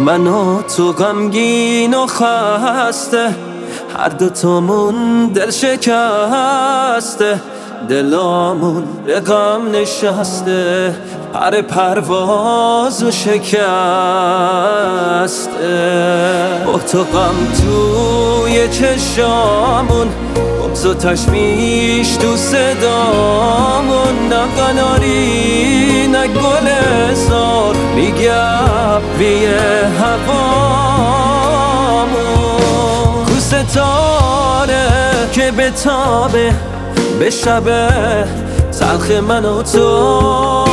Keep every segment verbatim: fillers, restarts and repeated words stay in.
من و تو غمگین و خسته، هر دوتامون دل شکسته، دلامون به غم نشسته، پر پرواز و شکسته. با تو غم توی چشامون، بغض و تشویش تو صدامون، نه قناری نه گل زار میگردی هوامون. کو ستاره که بتابه به شب تلخ من و تو،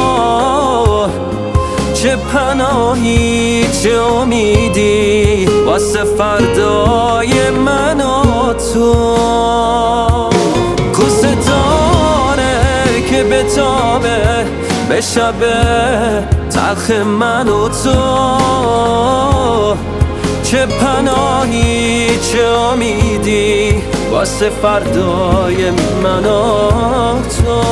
چه پناهی چه امیدی واسه فردای من و تو. کو ستاره که بتابه به شب تلخ من و تو، چه پناهی چه امیدی واسه فردای من و تو.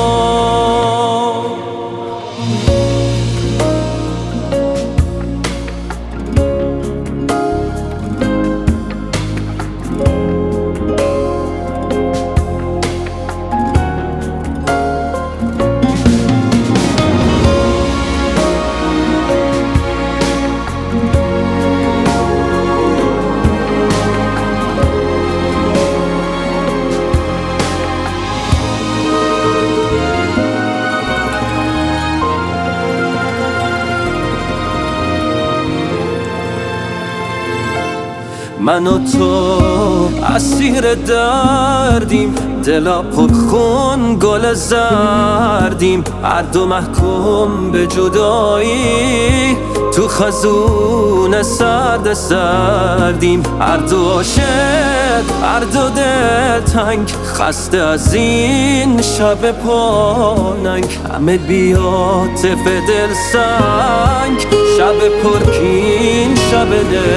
من و تو اسیر دردیم، دلا پرخون گل زردیم، هر دو محکوم به جدایی تو خزون سرد سردیم. هر دو عاشق هر دو دل تنگ، خسته از این شب پرننگ، همه بی‌عاطف دل سنگ، شب پرکین شب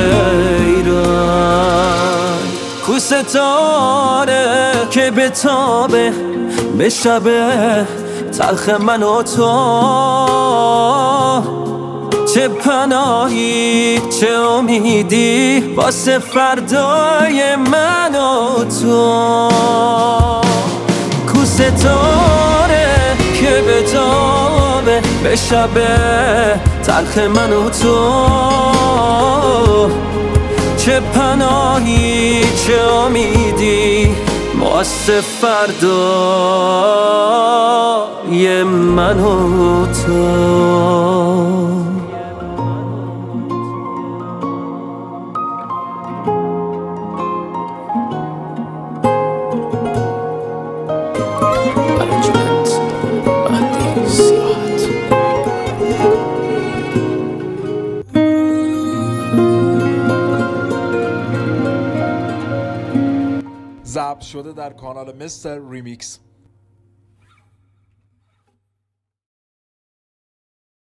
نیرنگ. کو ستاره که بتابه به شب تلخ من و تو، چه پناهی چه امیدی واسه فردای من و تو. کو ستاره که بتابه به شب تلخ من و تو، چه پناهی چه امیدی واسه فردای من و تو. ضبط شده در کانال مستر ریمیکس.